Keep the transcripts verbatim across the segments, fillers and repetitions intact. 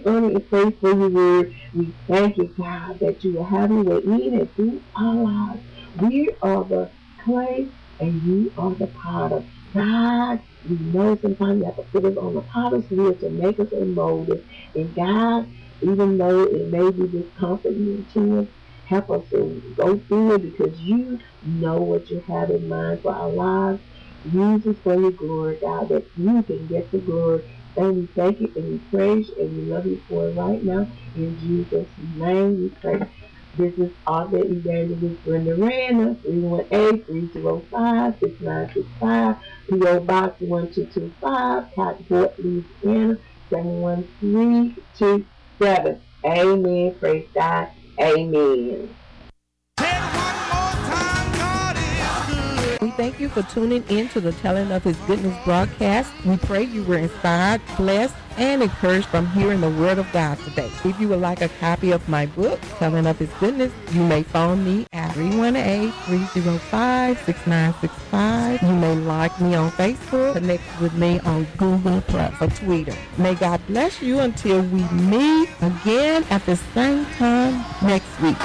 honor, and praise for your word. We thank you, God, that you will have your way in and through our lives. We are the clay and you are the potter. God, we know sometimes you have to put us on the potter's wheel to make us and mold us. And God, even though it may be discomforting to us, help us to go through it because you know what you have in mind for our lives. Use us for your glory, God, that you can get the glory. And we thank you and we praise you and we love you for it right now. In Jesus' name we pray. This is Author Evangelist Brenda Randall, three one eight, three oh five, six nine six five, P O Box one two two five, Cottonport, Louisiana, seven one three two seven. Amen. Praise God. Amen. We thank you for tuning in to the Telling of His Goodness broadcast. We pray you were inspired, blessed, and encouraged from hearing the Word of God today. If you would like a copy of my book, Telling of His Goodness, you may phone me at three one eight, three oh five, six nine six five. You may like me on Facebook, connect with me on Google Plus or Twitter. May God bless you until we meet again at the same time next week.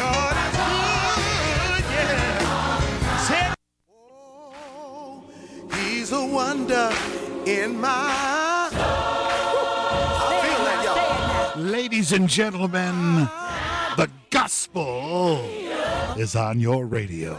He's a wonder in my I feel that, y'all. Ladies and gentlemen, the gospel is on your radio.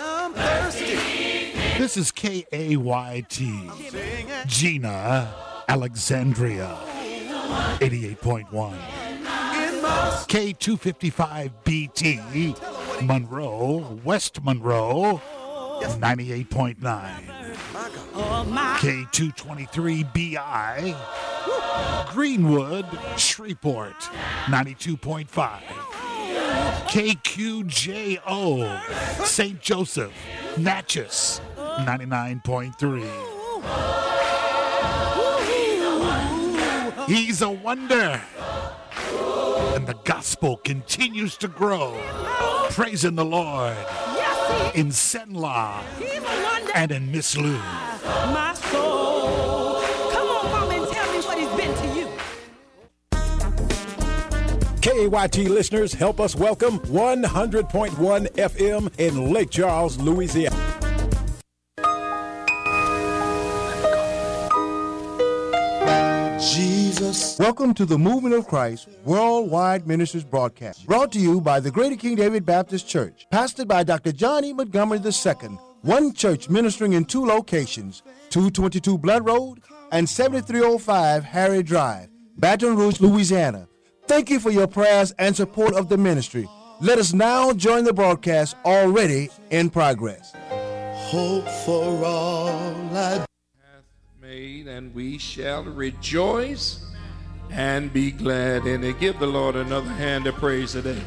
This is K A Y T, Gina, Alexandria, eighty-eight point one. K two fifty-five B T, Monroe, West Monroe, ninety-eight point nine. K two twenty-three B I, Greenwood, Shreveport, ninety-two point five. K Q J O, Saint Joseph, Natchez, ninety-nine point three. He's a wonder, and the gospel continues to grow. Praising the Lord in Senla and in Miss Lou. My soul. Come on, mama, and tell me what he's been to you. K A Y T listeners, help us welcome one hundred point one F M in Lake Charles, Louisiana. Jesus. Welcome to the Movement of Christ Worldwide Ministries broadcast, brought to you by the Greater King David Baptist Church, pastored by Doctor John E. Montgomery the Second. One church ministering in two locations, two twenty-two Blood Road and seventy-three oh five Harry Drive, Baton Rouge, Louisiana. Thank you for your prayers and support of the ministry. Let us now join the broadcast already in progress. Hope for all I made, and we shall rejoice and be glad in it. Give the Lord another hand of praise today.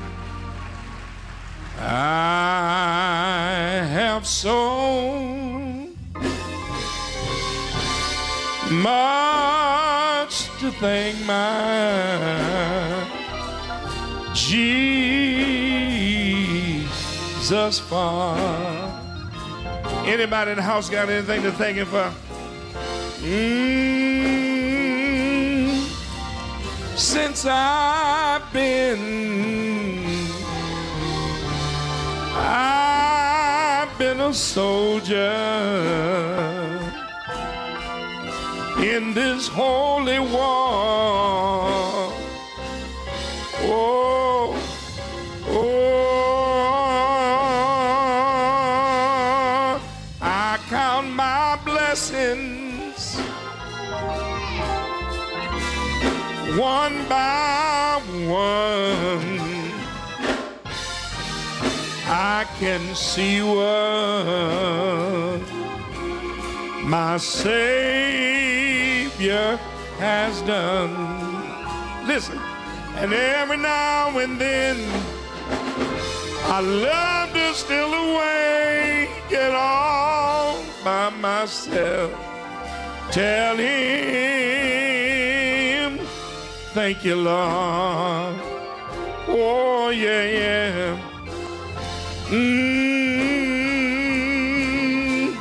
I have sown much to thank my Jesus for. Anybody in the house got anything to thank him for? Mm, since I've been I've been a soldier in this holy war. Oh, oh, I count my blessings one by one. I can see what my Savior has done. Listen, and every now and then I love to steal away, get all by myself. Tell him, thank you, Lord. Oh, yeah, yeah. Mm,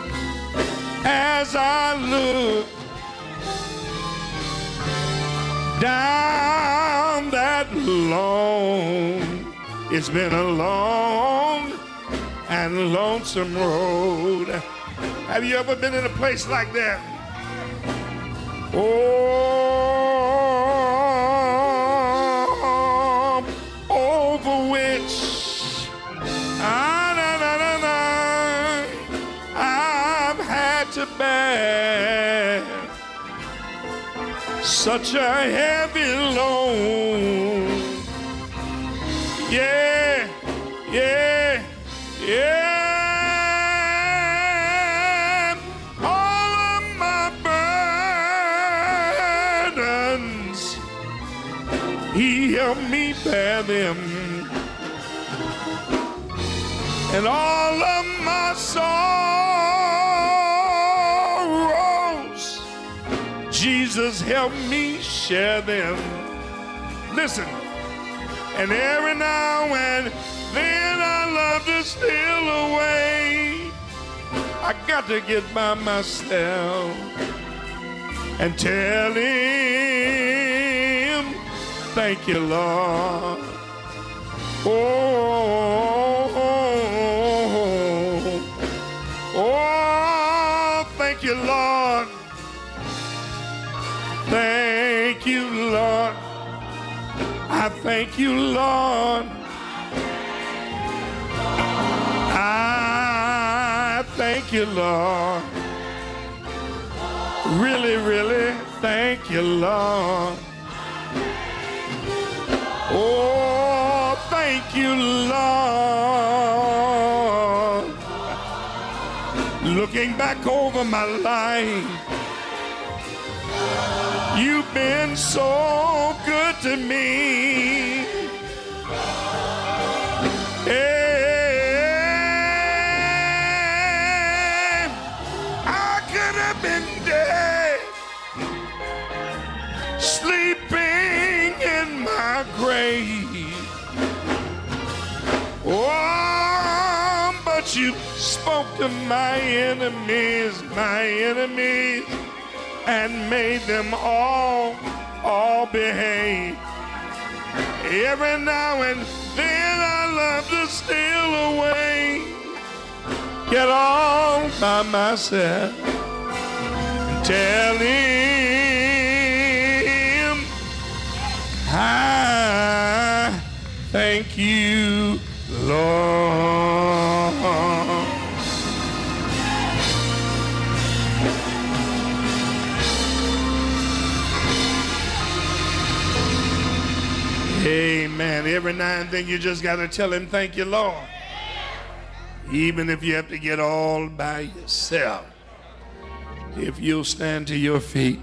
as I look down that long. It's been a long and lonesome road. Have you ever been in a place like that? Oh, over which ah, na, na, na, na, I've had to bear such a heavy load. Yeah, yeah, yeah. All of my burdens, He helped me bear them. And all of my sorrows, Jesus helped me share them. Listen. And every now and then I love to steal away. I got to get by myself and tell Him, thank you, Lord. Oh, oh, oh, thank you, Lord. Thank you, Lord. I thank you, Lord. I thank you, Lord. Really, really, thank you, Lord. Oh, thank you, Lord. Looking back over my life, You've been so good to me. And I could have been dead, sleeping in my grave. Oh, but You spoke to my enemies, my enemies, and made them all, all behave. Every now and then I love to steal away, get all by myself, and tell Him, I thank You, Lord. Amen. Every now and then you just got to tell Him, thank you, Lord. Even if you have to get all by yourself. If you'll stand to your feet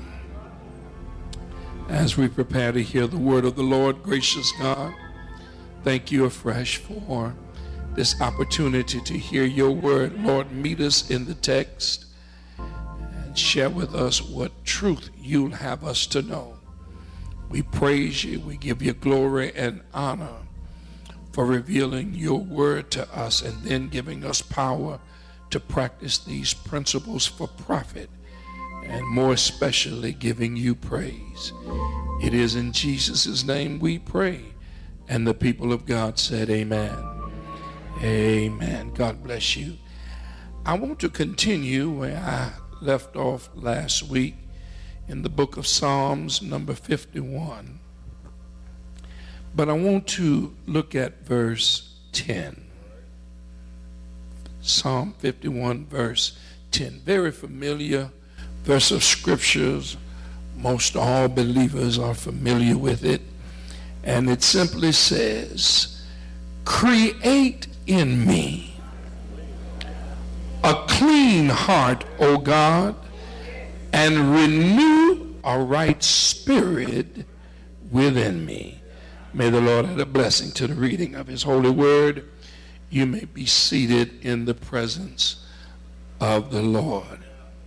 as we prepare to hear the word of the Lord. Gracious God, thank You afresh for this opportunity to hear Your word. Lord, meet us in the text and share with us what truth You'll have us to know. We praise You. We give You glory and honor for revealing Your word to us and then giving us power to practice these principles for profit, and more especially giving You praise. It is in Jesus' name we pray. And the people of God said amen. Amen. God bless you. I want to continue where I left off last week in the book of Psalms, number fifty-one. But I want to look at verse ten. Psalm fifty-one, verse ten. Very familiar verse of scriptures. Most all believers are familiar with it. And it simply says, create in me a clean heart, O God, and renew a right spirit within me. May the Lord add a blessing to the reading of His holy word. You may be seated in the presence of the Lord.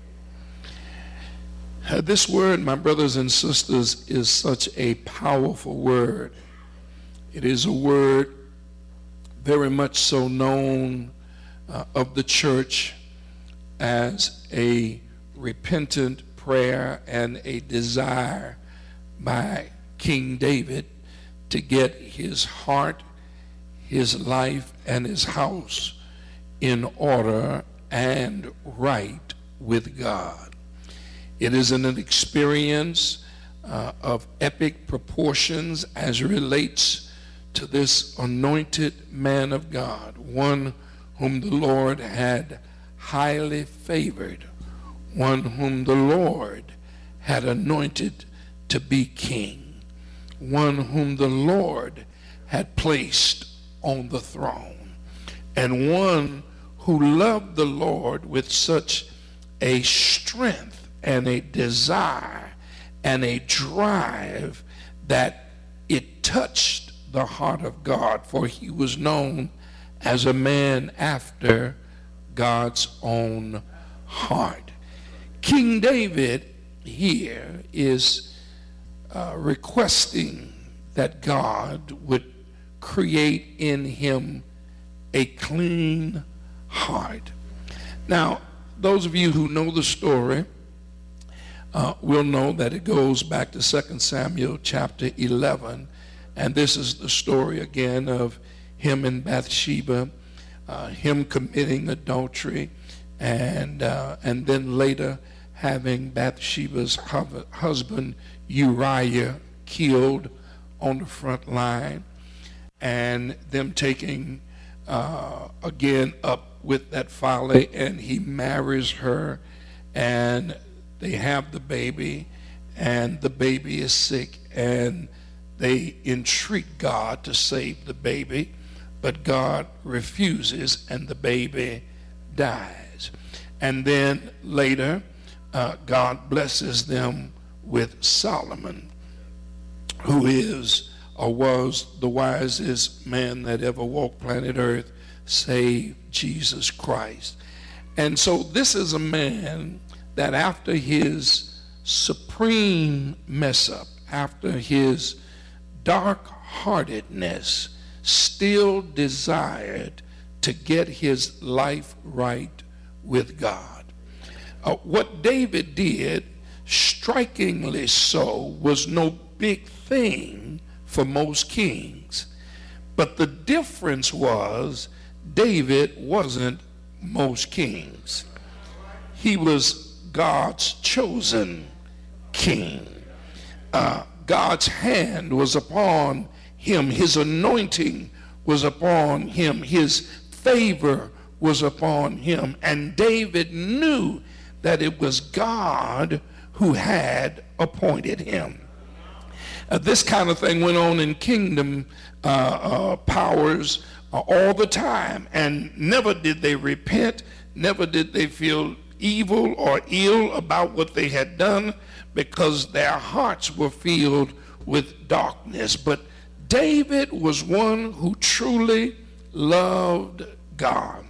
Uh, this word, my brothers and sisters, is such a powerful word. It is a word very much so known uh, of the church as a repentant prayer and a desire by King David to get his heart, his life, and his house in order and right with God. It is an experience uh, of epic proportions as it relates to this anointed man of God, one whom the Lord had highly favored, one whom the Lord had anointed to be king, one whom the Lord had placed on the throne, and one who loved the Lord with such a strength and a desire and a drive that it touched the heart of God, for he was known as a man after God's own heart. King David here is uh, requesting that God would create in him a clean heart. Now, those of you who know the story uh, will know that it goes back to Second Samuel chapter eleven, and this is the story again of him and Bathsheba, uh, him committing adultery, and uh, and then later having Bathsheba's hu- husband Uriah killed on the front line, and them taking uh, again up with that folly, and he marries her, and they have the baby, and the baby is sick, and they entreat God to save the baby, but God refuses, and the baby dies. And then later, uh, God blesses them with Solomon, who is or was the wisest man that ever walked planet Earth, save Jesus Christ. And so this is a man that after his supreme mess up, after his dark-heartedness, still desired to get his life right with God. Uh, what David did, strikingly so, was no big thing for most kings. But the difference was David wasn't most kings. He was God's chosen king. Uh, God's hand was upon him. His anointing was upon him. His favor was upon him. And David knew that it was God who had appointed him. Uh, this kind of thing went on in kingdom uh, uh, powers uh, all the time, and never did they repent, never did they feel evil or ill about what they had done, because their hearts were filled with darkness. But David was one who truly loved God.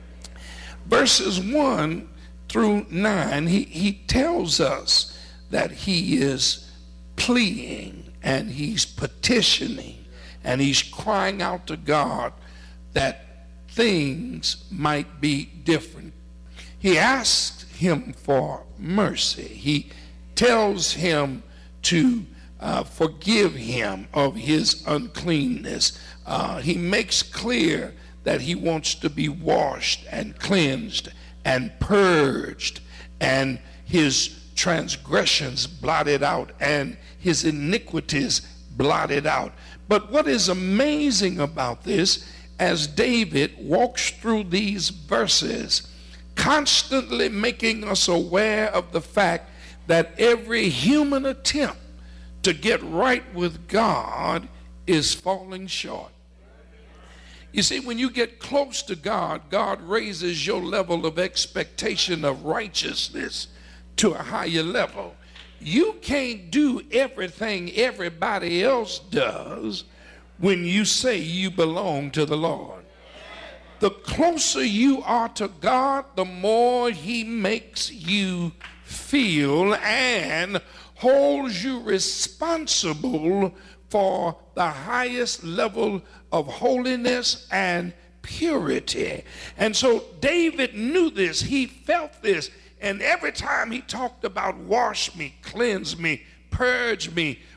Verses one through nine, he, he tells us that he is pleading and he's petitioning and he's crying out to God that things might be different. He asks him for mercy. He tells him to uh, forgive him of his uncleanness. Uh, he makes clear that he wants to be washed and cleansed and purged, and his transgressions blotted out and his iniquities blotted out. But what is amazing about this, as David walks through these verses, constantly making us aware of the fact that every human attempt to get right with God is falling short. You see, when you get close to God, God raises your level of expectation of righteousness to a higher level. You can't do everything everybody else does when you say you belong to the Lord. The closer you are to God, the more he makes you feel and holds you responsible for the highest level of holiness and purity. And so David knew this, he felt this, and every time he talked about wash me, cleanse me, purge me,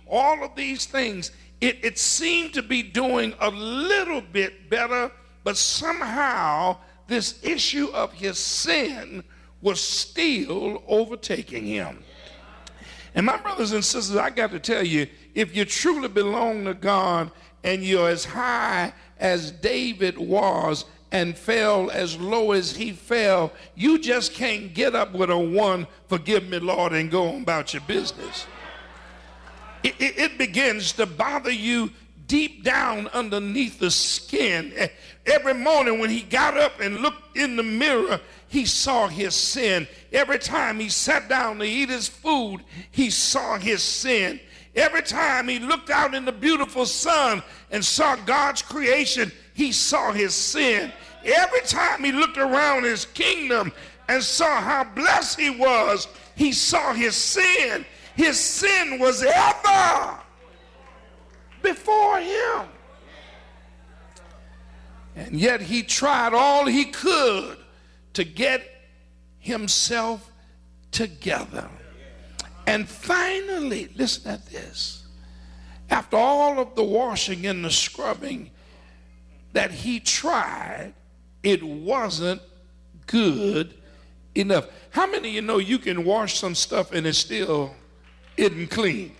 all of these things. It, it seemed to be doing a little bit better, but somehow this issue of his sin was still overtaking him. And my brothers and sisters, I got to tell you, if you truly belong to God and you're as high as David was and fell as low as he fell, you just can't get up with a one, forgive me, Lord, and go on about your business. It, it, it begins to bother you deep down underneath the skin. Every morning when he got up and looked in the mirror, he saw his sin. Every time he sat down to eat his food, he saw his sin. Every time he looked out in the beautiful sun and saw God's creation, he saw his sin. Every time he looked around his kingdom and saw how blessed he was, he saw his sin. His sin was ever before him. And yet he tried all he could to get himself together. And finally, listen at this. After all of the washing and the scrubbing that he tried, it wasn't good enough. How many of you know you can wash some stuff and it still isn't clean?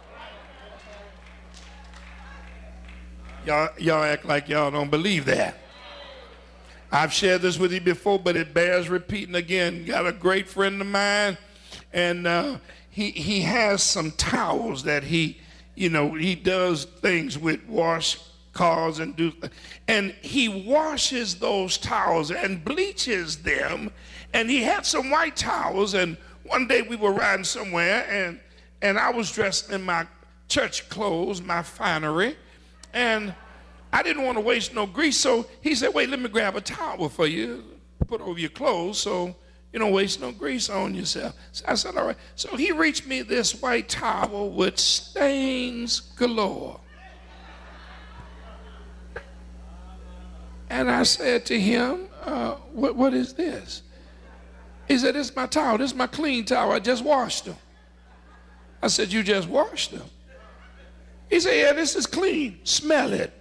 Y'all, y'all act like y'all don't believe that. I've shared this with you before, but it bears repeating again. Got a great friend of mine, and uh, he he has some towels that he, you know, he does things with, wash cars and do, and he washes those towels and bleaches them. And he had some white towels, and one day we were riding somewhere, and and I was dressed in my church clothes, my finery, and I didn't want to waste no grease, so he said, wait, let me grab a towel for you, put over your clothes so you don't waste no grease on yourself. So I said, all right. So he reached me this white towel with stains galore. And I said to him, uh, what, what is this? He said, this is my towel. This is my clean towel. I just washed them. I said, you just washed them? He said, yeah, this is clean. Smell it.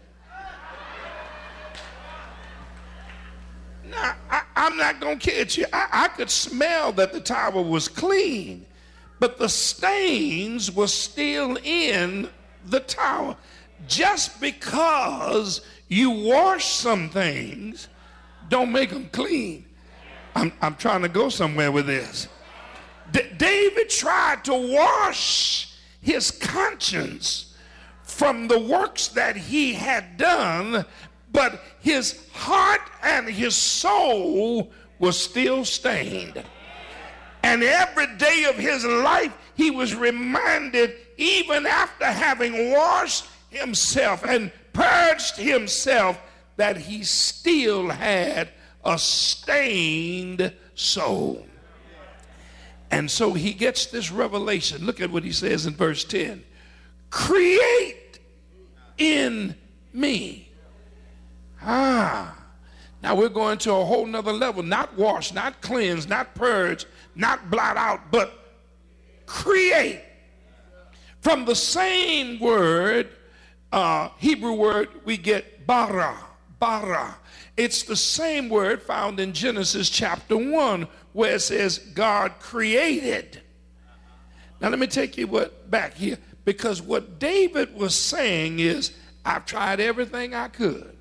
Now, I, I'm not going to kid you. I, I could smell that the towel was clean, but the stains were still in the towel. Just because you wash some things, don't make them clean. I'm, I'm trying to go somewhere with this. D- David tried to wash his conscience from the works that he had done, but his heart and his soul was still stained. And every day of his life, he was reminded, even after having washed himself and purged himself, that he still had a stained soul. And so he gets this revelation. Look at what he says in verse ten. Create in me. Ah, now we're going to a whole nother level. Not wash, not cleanse, not purge, not blot out, but create. From the same word, uh, Hebrew word, we get bara, bara. It's the same word found in Genesis chapter one, where it says God created. Now let me take you what, back here, because what David was saying is, I've tried everything I could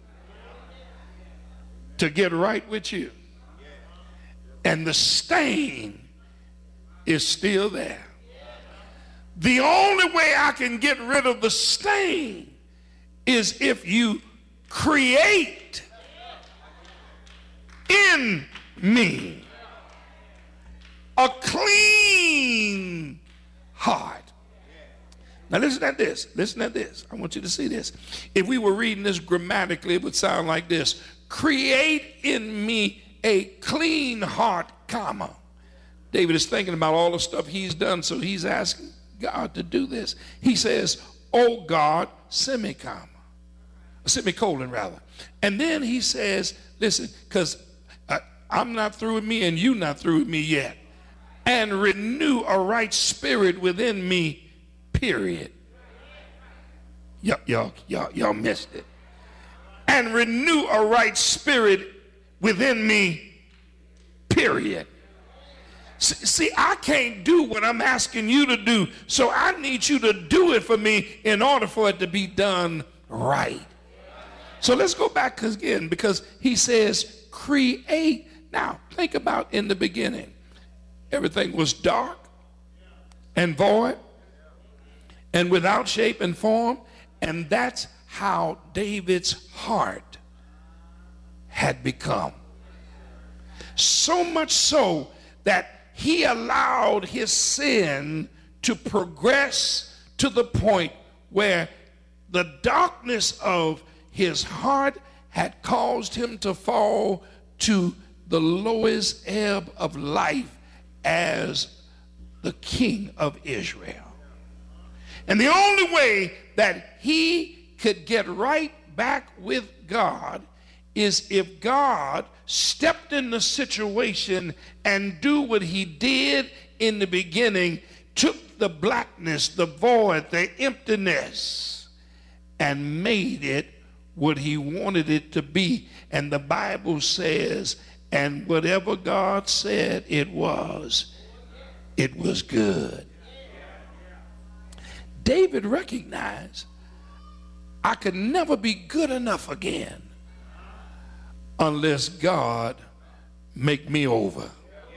to get right with you, and the stain is still there. The only way I can get rid of the stain is if you create in me a clean heart. Now listen at this, listen at this. I want you to see this. If we were reading this grammatically, it would sound like this. Create in me a clean heart, comma. David is thinking about all the stuff he's done, so he's asking God to do this. He says, oh God, semicolon, semicolon rather. And then he says, listen, because I'm not through with me and you not through with me yet. And renew a right spirit within me, period. Y'all, y'all, y'all, y'all missed it. And renew a right spirit within me, period. See, see, I can't do what I'm asking you to do, so I need you to do it for me in order for it to be done right. So let's go back again, because he says, create. Now, think about in the beginning. Everything was dark and void and without shape and form, and that's how David's heart had become. So much so that he allowed his sin to progress to the point where the darkness of his heart had caused him to fall to the lowest ebb of life as the king of Israel. And the only way that he could get right back with God is if God stepped in the situation and do what he did in the beginning, took the blackness, the void, the emptiness, and made it what he wanted it to be. And the Bible says, and whatever God said it was, it was good. David recognized, I could never be good enough again unless God make me over.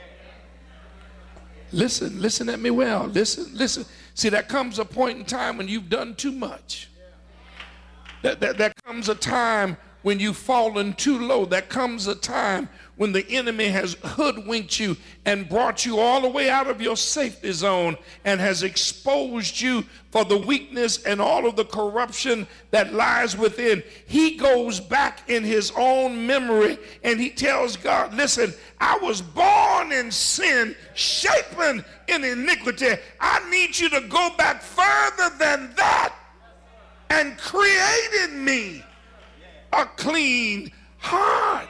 Listen, listen at me well. Listen, listen. See, there comes a point in time when you've done too much. That, that, there comes a time when you've fallen too low. There comes a time when the enemy has hoodwinked you and brought you all the way out of your safety zone and has exposed you for the weakness and all of the corruption that lies within. He goes back in his own memory and he tells God, listen, I was born in sin, shapen in iniquity. I need you to go back further than that and create in me a clean heart.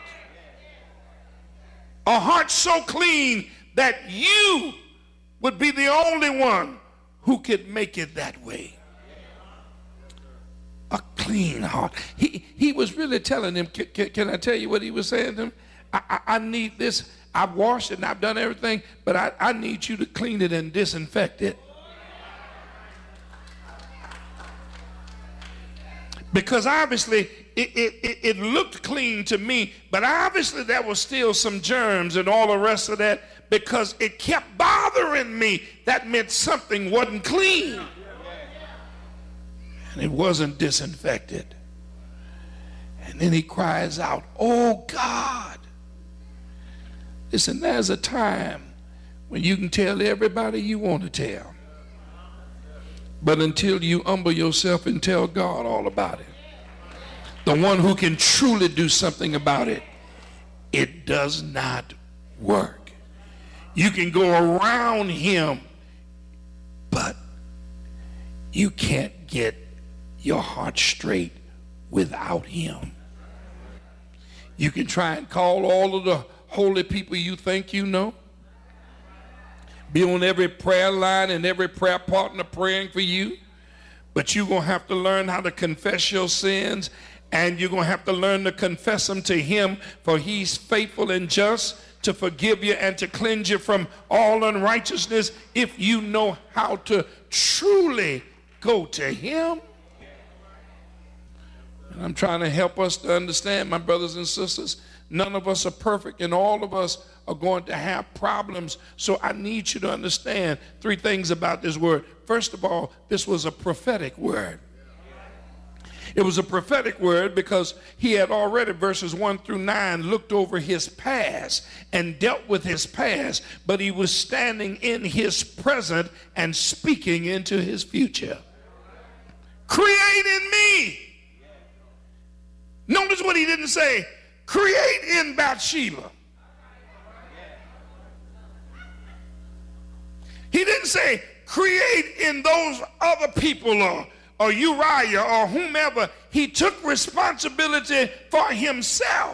A heart so clean that you would be the only one who could make it that way. A clean heart. He, he was really telling him, can, can, can I tell you what he was saying to him? I, I, I need this. I've washed it and I've done everything, but I, I need you to clean it and disinfect it. Because obviously it, it, it, it looked clean to me, but obviously there was still some germs and all the rest of that because it kept bothering me. That meant something wasn't clean. And it wasn't disinfected. And then he cries out, oh God. Listen, there's a time when you can tell everybody you want to tell. But until you humble yourself and tell God all about it, the one who can truly do something about it, it does not work. You can go around him, but you can't get your heart straight without him. You can try and call all of the holy people you think you know. Be on every prayer line and every prayer partner praying for you. But you're going to have to learn how to confess your sins, and you're going to have to learn to confess them to him, for he's faithful and just to forgive you and to cleanse you from all unrighteousness if you know how to truly go to him. And I'm trying to help us to understand, my brothers and sisters, none of us are perfect and all of us are going to have problems. So I need you to understand three things about this word. First of all, this was a prophetic word. It was a prophetic word because he had already, verses one through nine, looked over his past and dealt with his past, but he was standing in his present and speaking into his future. Create in me. Notice what he didn't say. Create in Bathsheba. He didn't say create in those other people or, or Uriah or whomever. He took responsibility for himself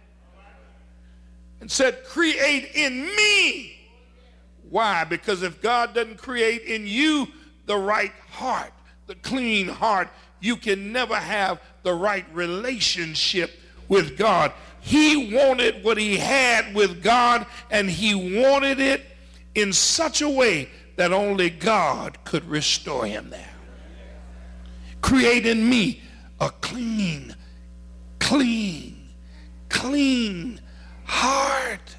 and said create in me. Why? Because if God doesn't create in you the right heart, the clean heart, you can never have the right relationship with God. He wanted what he had with God, and he wanted it in such a way that only God could restore him there. Create in me a clean, clean, clean heart.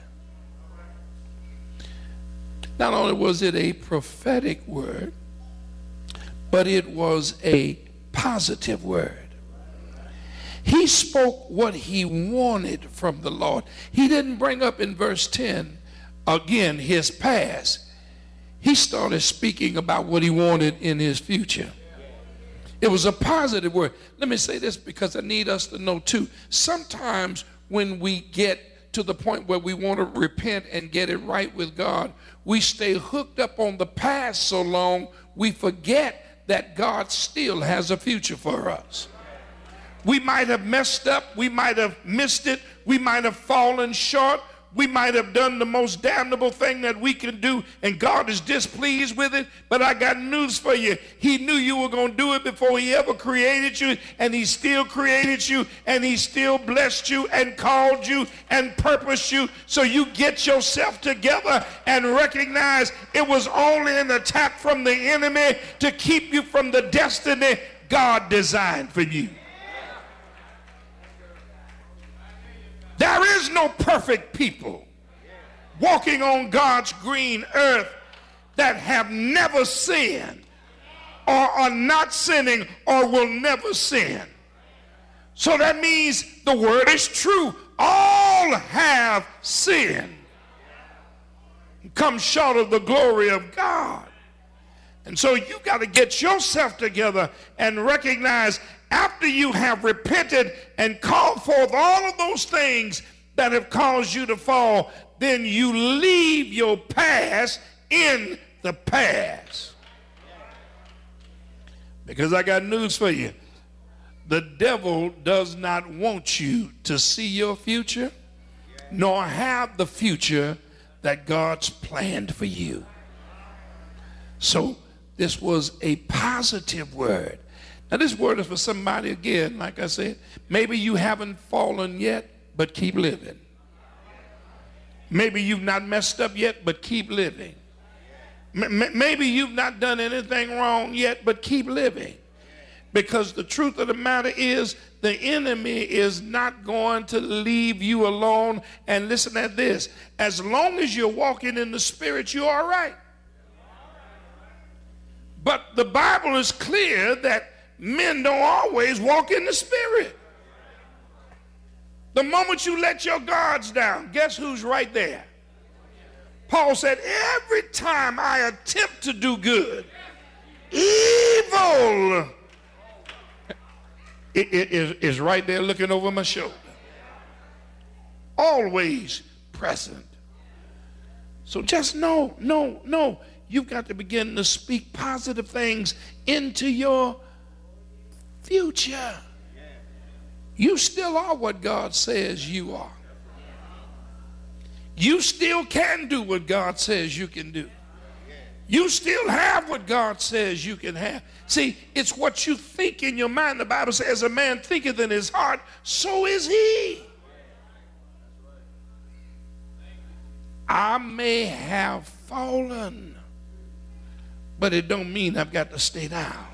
Not only was it a prophetic word, but it was a positive word. He spoke what he wanted from the Lord. He didn't bring up in verse ten, again, his past. He started speaking about what he wanted in his future. It was a positive word. Let me say this because I need us to know too. Sometimes when we get to the point where we want to repent and get it right with God, we stay hooked up on the past so long, we forget that God still has a future for us. We might have messed up. We might have missed it. We might have fallen short. We might have done the most damnable thing that we can do, and God is displeased with it. But I got news for you. He knew you were going to do it before he ever created you, and he still created you, and he still blessed you and called you and purposed you. So you get yourself together and recognize it was only an attack from the enemy to keep you from the destiny God designed for you. There is no perfect people walking on God's green earth that have never sinned or are not sinning or will never sin. So that means the word is true. All have sinned, come short of the glory of God. And so you got to get yourself together and recognize, after you have repented and called forth all of those things that have caused you to fall, then you leave your past in the past. Because I got news for you. The devil does not want you to see your future, nor have the future that God's planned for you. So this was a positive word. Now this word is for somebody, again, like I said, maybe you haven't fallen yet, but keep living. Maybe you've not messed up yet, but keep living. M- maybe you've not done anything wrong yet, but keep living. Because the truth of the matter is, the enemy is not going to leave you alone. And listen at this, as long as you're walking in the Spirit, you're all right. But the Bible is clear that men don't always walk in the Spirit. The moment you let your guards down, guess who's right there? Paul said, every time I attempt to do good, evil is right there looking over my shoulder. Always present. So just know, no, no, you've got to begin to speak positive things into your future. You still are what God says you are. You still can do what God says you can do. You still have what God says you can have. See, it's what you think in your mind. The Bible says, a man thinketh in his heart, so is he. I may have fallen, but it don't mean I've got to stay down.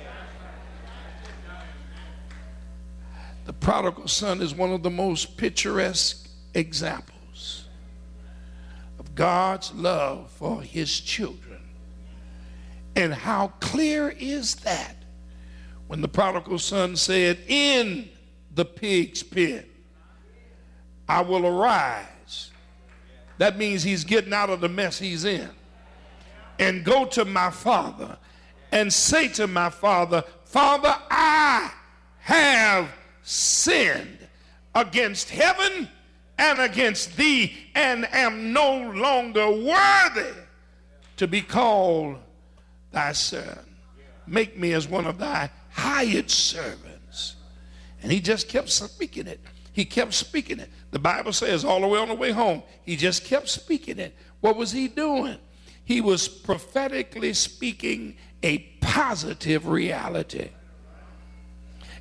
The prodigal son is one of the most picturesque examples of God's love for his children. And how clear is that when the prodigal son said, in the pig's pit, I will arise. That means he's getting out of the mess he's in. And go to my father and say to my father, Father, I have sinned against heaven and against thee, and am no longer worthy to be called thy son. Make me as one of thy hired servants. And he just kept speaking it. He kept speaking it. The Bible says all the way on the way home, he just kept speaking it. What was he doing? He was prophetically speaking a positive reality.